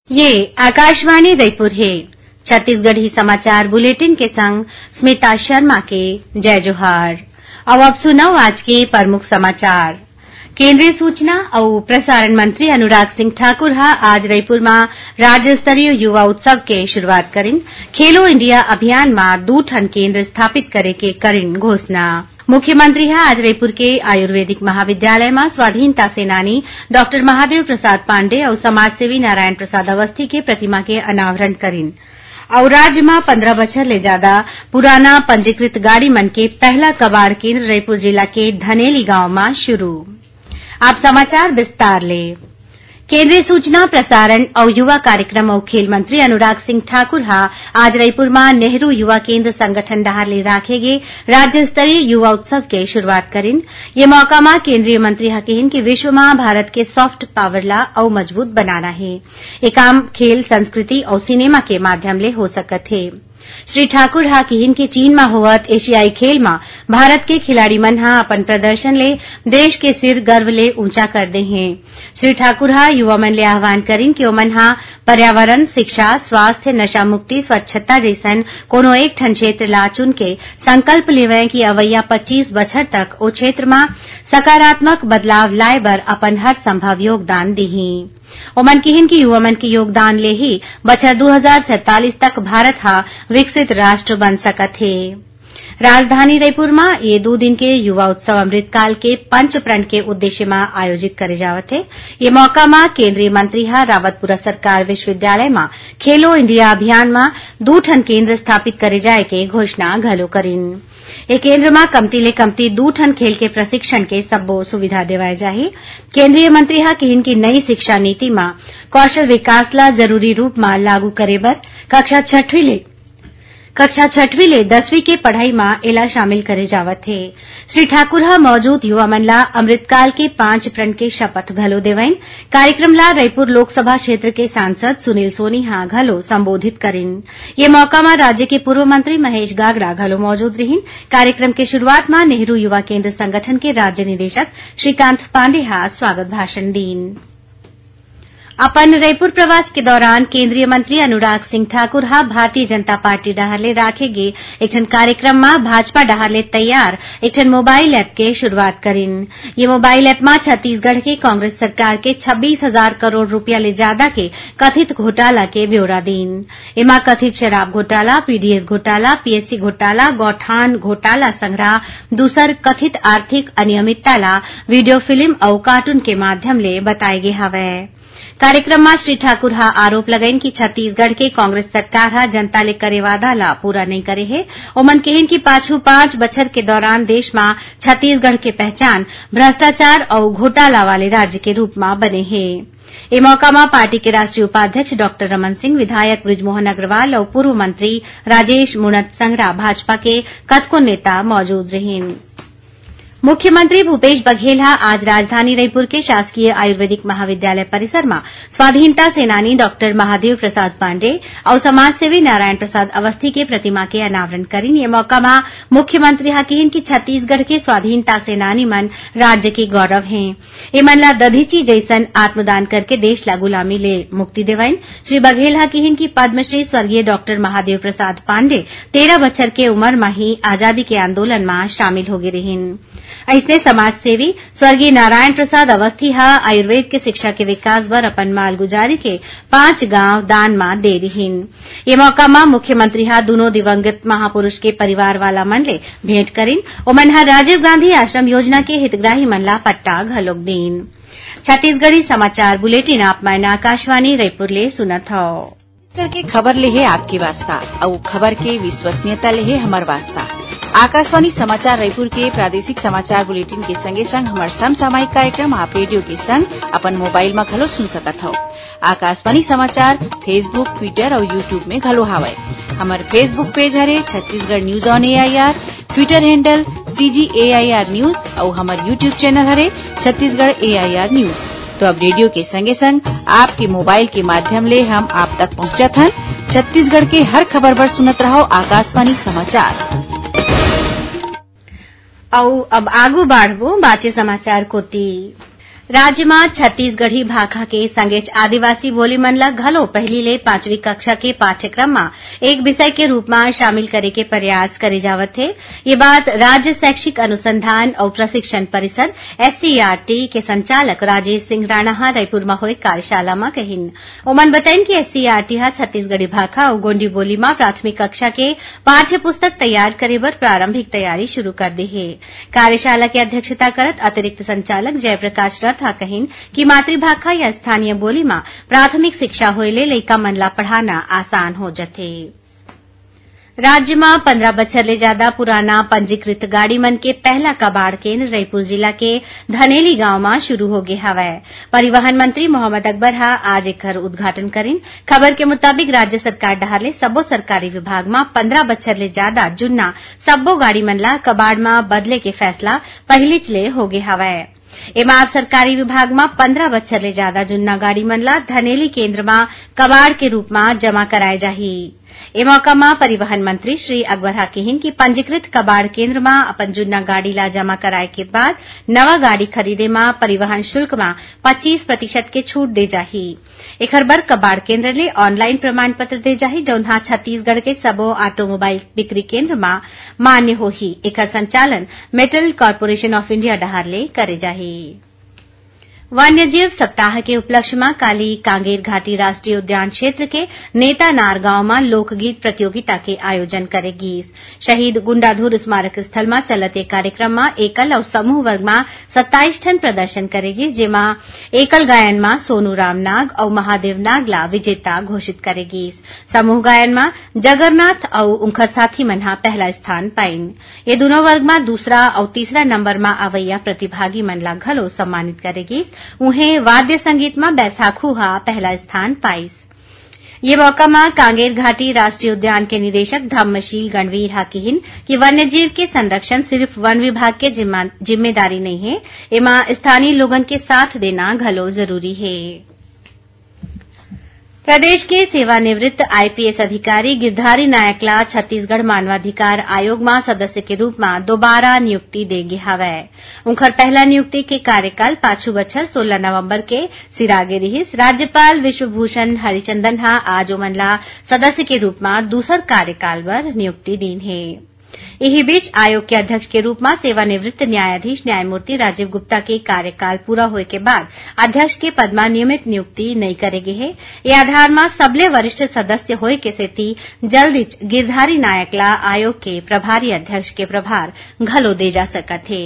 ये आकाशवाणी रायपुर है। छत्तीसगढ़ी समाचार बुलेटिन के संग स्मिता शर्मा के जय जोहार। अब सुनो आज के प्रमुख समाचार। केंद्रीय सूचना और प्रसारण मंत्री अनुराग सिंह ठाकुर आज रायपुर में राज्य स्तरीय युवा उत्सव के शुरुआत करिन। खेलो इंडिया अभियान में 2 ठन केंद्र स्थापित करे के करिन घोषणा। मुख्यमंत्री आज रायपुर के आयुर्वेदिक महाविद्यालय में स्वाधीनता सेनानी डॉक्टर महादेव प्रसाद पांडे और समाजसेवी नारायण प्रसाद अवस्थी के प्रतिमा के अनावरण करिन। और राज्य में 15 बछर ले ज्यादा पुराना पंजीकृत गाड़ी मन के पहला कबाड़ केंद्र रायपुर जिला के धनेली गांव में शुरू। आप समाचार विस्तार ले। केंद्रीय सूचना प्रसारण और युवा कार्यक्रम और खेल मंत्री अनुराग सिंह ठाकुर आज रायपुर में नेहरू युवा केंद्र संगठन डहार ले राखे गे राज्य स्तरीय युवा उत्सव के शुरुआत करिन। ये मौका में केंद्रीय मंत्री कहिन कि विश्व में भारत के सॉफ्ट पावर ला और मजबूत बनाना है। ये काम खेल, संस्कृति और सिनेमा के माध्यम ले हो सकत है। श्री ठाकुर कहिन कि चीन में होवत एशियाई खेल में भारत के खिलाड़ी मन अपन प्रदर्शन ले देश के सिर गर्व ले ऊंचा कर दे हैं। श्री ठाकुर युवा मन ले आह्वान करिन कि ओमन पर्यावरण, शिक्षा, स्वास्थ्य, नशा मुक्ति, स्वच्छता जैसन कोनो एक ठन क्षेत्र ला चुन के संकल्प लेवे कि अवैया 25 बछर तक ओ क्षेत्र में सकारात्मक बदलाव लाए बर अपन हर संभव योगदान देही। ओमन कहिन कि युवा मन के योगदान ले ही बछर 2047 तक भारत विकसित राष्ट्र बन सकत है। राजधानी रायपुर में ये 2 दिन के युवा उत्सव अमृतकाल के पंच प्रण के उद्देश्य में आयोजित करे जावत है। ये मौका में केंद्रीय मंत्री रावतपुरा सरकार विश्वविद्यालय में खेलो इंडिया अभियान में 2 ठन केंद्र स्थापित करे जाए के घोषणा घलो करिन। ये केंद्र में कमती ले कमती 2 ठन खेल के प्रशिक्षण के सब्बो सुविधा देवाए जाही। केंद्रीय मंत्री कहिन की नई शिक्षा नीति में कौशल विकास ला जरूरी रूप में लागू करे बर कक्षा 6वीं ले 10वीं के पढ़ाई में एला शामिल करे जावत है। श्री ठाकुर मौजूद युवा मन ला अमृतकाल के 5 प्रण के शपथ घलो देवैन। कार्यक्रम ला रायपुर लोकसभा क्षेत्र के सांसद सुनील सोनी घलो संबोधित करिन। ये मौका में राज्य के पूर्व मंत्री महेश गागड़ा घलो मौजूद रहिन। कार्यक्रम के शुरुआत में नेहरू युवा केंद्र संगठन के राज्य निदेशक श्रीकांत पांडे स्वागत भाषण दीन। अपन रायपुर प्रवास के दौरान केंद्रीय मंत्री अनुराग सिंह ठाकुर भारतीय जनता पार्टी डहारले राखे गे एक ठन कार्यक्रम में भाजपा डहारले तैयार एक ठन मोबाइल ऐप के शुरुआत करिन। ये मोबाइल ऐप में छत्तीसगढ़ के कांग्रेस सरकार के 26,000 करोड़ रुपया ले ज्यादा के कथित घोटाला के ब्यौरा दीन। एमा कथित शराब घोटाला, पीडीएस घोटाला, पीएससी घोटाला, गौठान घोटाला संग्रह, दूसर कथित आर्थिक अनियमितता ला वीडियो फिल्म और कार्टून के माध्यम ले बताए गे हवे। कार्यक्रम में श्री ठाकुर आरोप लगाइन कि छत्तीसगढ़ के कांग्रेस सरकार जनता ले करे वादा ला पूरा नहीं करे है। ओमन कहिन कि पाछू 5 बछर के दौरान देश में छत्तीसगढ़ के पहचान भ्रष्टाचार और घोटाला वाले राज्य के रूप में बने है। इस मौका में पार्टी के राष्ट्रीय उपाध्यक्ष डॉक्टर रमन सिंह, विधायक बृजमोहन अग्रवाल और पूर्व मंत्री राजेश मुणत संगरा भाजपा के कतको नेता मौजूद रहिन। मुख्यमंत्री भूपेश बघेल आज राजधानी रायपुर के शासकीय आयुर्वेदिक महाविद्यालय परिसर में स्वाधीनता सेनानी डॉक्टर महादेव प्रसाद पांडे और समाजसेवी नारायण प्रसाद अवस्थी के प्रतिमा के अनावरण करिन। ये मौका में मुख्यमंत्री कहिन कि छत्तीसगढ़ के स्वाधीनता सेनानी मन राज्य के गौरव हैं। ये मन ला दधीची जैसन आत्मदान करके देश ला गुलामी ले मुक्ति देवाइन। श्री बघेल कहिन कि पद्मश्री स्वर्गीय डॉक्टर महादेव प्रसाद पांडे 13 बछर के उम्र में ही आजादी के आंदोलन में शामिल हो गए रहिन। ऐसे समाजसेवी स्वर्गीय नारायण प्रसाद अवस्थी आयुर्वेद के शिक्षा के विकास बर अपन मालगुजारी के 5 गांव दान में दे रहिन। ये मौका में मुख्यमंत्री दोनों दिवंगत महापुरुष के परिवार वाला मन ले भेंट करिन। ओमन राजीव गांधी आश्रम योजना के हितग्राही मन ला पट्टा घलोक दीन। छत्तीसगढ़ी समाचार बुलेटिन आप मैन आकाशवाणी रायपुर ले सुनत हो। के खबर ले है आपकी वास्ता और खबर के विश्वसनीयता ले है हमार वास्ता। आकाशवाणी समाचार रायपुर के प्रादेशिक समाचार बुलेटिन के संगे संग हमार समसामयिक कार्यक्रम आप रेडियो के संग अपन मोबाइल में घलो सुन सकत हो। आकाशवाणी समाचार फेसबुक, ट्विटर और यूट्यूब में घलो हावय। हमार फेसबुक पेज हरे Chhattisgarh news on AIR, Twitter handle CGAIR news और हमार यूट्यूब चैनल हरे छत्तीसगढ़ AIR न्यूज। तो अब रेडियो के संगे संग आपके मोबाइल के माध्यम ले हम आप तक पहुंचत हन। छत्तीसगढ़ के हर खबर पर सुनत रहो आकाशवाणी समाचार। अब आगू बाढ़बो बाचे समाचार कोती। राज्य में छत्तीसगढ़ी भाखा के संगेच आदिवासी बोली मन ला घलो पहली ले 5वीं कक्षा के पाठ्यक्रम में एक विषय के रूप में शामिल करे के प्रयास करे जावत है। ये बात राज्य शैक्षिक अनुसंधान और प्रशिक्षण परिषद SCERT के संचालक राजेश सिंह राणा रायपुर में हुए कार्यशाला में कहिन। ओमन बताइन कि SCERT हा छत्तीसगढ़ी भाखा और गोंडी बोली में प्राथमिक कक्षा के पाठ्य पुस्तक तैयार करे बर प्रारंभिक तैयारी शुरू कर दी है। कार्यशाला की अध्यक्षता करत अतिरिक्त संचालक जयप्रकाश कहिन कि मातृभाषा या स्थानीय बोली में प्राथमिक शिक्षा होइले लइका मन ला पढ़ाना आसान हो जाथे। राज्य में 15 बछर ले ज्यादा पुराना पंजीकृत गाड़ी मन के पहला कबाड़ केंद्र रायपुर जिला के धनेली गांव में शुरू हो गए हवय। परिवहन मंत्री मोहम्मद अकबर हा आज एकर उद्घाटन करिन। खबर के मुताबिक राज्य सरकार डहर सबो सरकारी विभाग में 15 बछर ले ज्यादा जुन्ना सब्बो गाड़ी मन ला कबाड़ में बदले के फैसला पहिलीच ले हो गए हवय। एमा सरकारी विभाग में 15 बछर ले ज्यादा जुन्ना गाड़ी मन ला धनेली केंद्र में कबाड़ के रूप में जमा कराए जाही। ए मौका में परिवहन मंत्री श्री अकबर हा कहिन कि पंजीकृत कबाड़ केंद्र में अपन जुन्ना गाड़ी ला जमा कराए के बाद नवा गाड़ी खरीदे में परिवहन शुल्क में 25% के छूट दे जाही। एकर बर कबाड़ केंद्र ले ऑनलाइन प्रमाण पत्र दे जाही जौन छत्तीसगढ़ के सबो ऑटोमोबाइल बिक्री केंद्र में मान्य होही। एकर संचालन मेटल कॉर्पोरेशन ऑफ इंडिया डहर ले करे जाही। वन्यजीव सप्ताह के उपलक्ष्य में काली कांगेर घाटी राष्ट्रीय उद्यान क्षेत्र के नेतानार गांव में लोकगीत प्रतियोगिता के आयोजन करेगी। शहीद गुंडाधुर स्मारक स्थल में चलते कार्यक्रम में एकल और समूह वर्ग में 27 ठन प्रदर्शन करेगी, जेमा एकल गायन में सोनू रामनाग और महादेव नागला विजेता घोषित करेगी। समूह गायन में जगन्नाथ और उनकर साथी मनहा पहला स्थान पाइन। ये दोनों वर्ग में दूसरा और तीसरा नंबर में आवैया प्रतिभागी मन ला घलो सम्मानित करेगी। उन्हें वाद्य संगीत में बैसाखू हा पहला स्थान पाइस। ये मौका में कांगेर घाटी राष्ट्रीय उद्यान के निदेशक धम्मशील गणवीर हा कहिन कि वन्यजीव के संरक्षण सिर्फ वन विभाग के जिम्मेदारी नहीं है, एमा स्थानीय लोगन के साथ देना घलो जरूरी है। प्रदेश के सेवानिवृत्त IPS अधिकारी गिरधारी नायकला छत्तीसगढ़ मानवाधिकार आयोग में सदस्य के रूप में दोबारा नियुक्ति देंगे हवय। उनकर पहला नियुक्ति के कार्यकाल 5 बछर 16 नवंबर के सिरागे रहिस। राज्यपाल विश्वभूषण हरिचंदन हा आज ओमनला सदस्य के रूप में दूसर कार्यकाल बर नियुक्ति दीन है। यही बीच आयोग के अध्यक्ष के रूप में सेवानिवृत्त न्यायाधीश न्यायमूर्ति राजीव गुप्ता के कार्यकाल पूरा होए के बाद अध्यक्ष के पद में नियमित नियुक्ति नहीं करेगे है। ये आधार में सबले वरिष्ठ सदस्य होए के सेती जल्दी गिरधारी नायकला आयोग के प्रभारी अध्यक्ष के प्रभार घलो दे जा सकत है।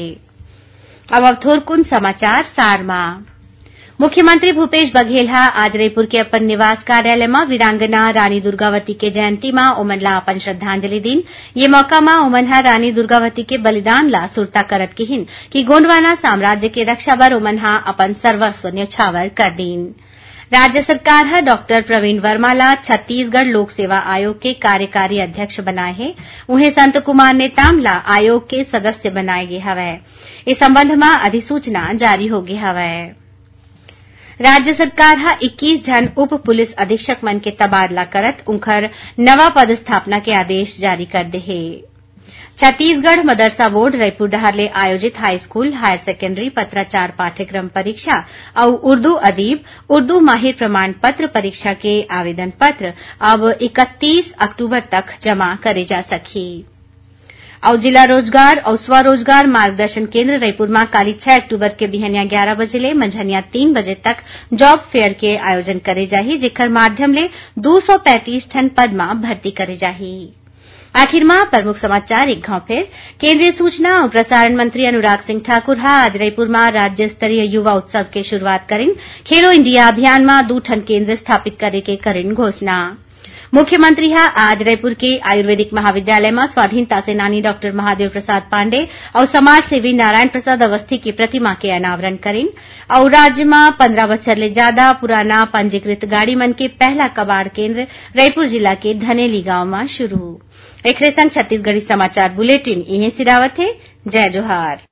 अब थोरकुन समाचार सार में। मुख्यमंत्री भूपेश बघेल हा आज रायपुर के अपन निवास कार्यालय में वीरांगना रानी दुर्गावती के जयंती में ओमन ला अपन श्रद्धांजलि दिन। ये मौका में ओमन हा रानी दुर्गावती के बलिदान ला सुरता करत किहिन कि गोंडवाना साम्राज्य के रक्षा बर ओमन हा अपन सर्वस्व न्यौछावर कर दीन। राज्य सरकार हा डॉक्टर प्रवीण वर्मा ला छत्तीसगढ़ लोक सेवा आयोग के कार्यकारी अध्यक्ष बनाए है। उन्हें संत कुमार नेताम ला आयोग के सदस्य बनाए गए हवय। इस संबंध में अधिसूचना जारी हो गई हवय। राज्य सरकार हा 21 जन उप पुलिस अधीक्षक मन के तबादला करत उनकर नवा पदस्थापना के आदेश जारी कर दे है। छत्तीसगढ़ मदरसा बोर्ड रायपुर डहर ले आयोजित हाई स्कूल हायर सेकेंडरी पत्राचार पाठ्यक्रम परीक्षा और उर्दू अदीब उर्दू माहिर प्रमाण पत्र परीक्षा के आवेदन पत्र अब 31 अक्टूबर तक जमा करे जा सकी। और जिला रोजगार और स्वरोजगार मार्गदर्शन केंद्र रायपुर में काली 6 अक्टूबर के बिहनिया 11 बजे ले मंझनिया 3 बजे तक जॉब फेयर के आयोजन करे जाही, जेकर माध्यम ले 235 ठन पद में भर्ती करे जाही। आखिर में प्रमुख समाचार एक घाव फिर। केंद्रीय सूचना और प्रसारण मंत्री अनुराग सिंह ठाकुर हा आज रायपुर में राज्य स्तरीय युवा उत्सव के शुरुआत करिन। खेलो इंडिया अभियान में 2 ठन केंद्र स्थापित करे के करिन घोषणा। मुख्यमंत्री हा आज रायपुर के आयुर्वेदिक महाविद्यालय में स्वाधीनता सेनानी डॉक्टर महादेव प्रसाद पांडे और समाज सेवी नारायण प्रसाद अवस्थी की प्रतिमा के अनावरण करिन। और राज्य में 15 बछर ले ज्यादा पुराना पंजीकृत गाड़ी मन के पहला कबाड़ केंद्र रायपुर जिला के धनेली गांव में शुरू। एक संग छत्तीसगढ़ी समाचार बुलेटिन इहे सिरावत है। जय जोहार।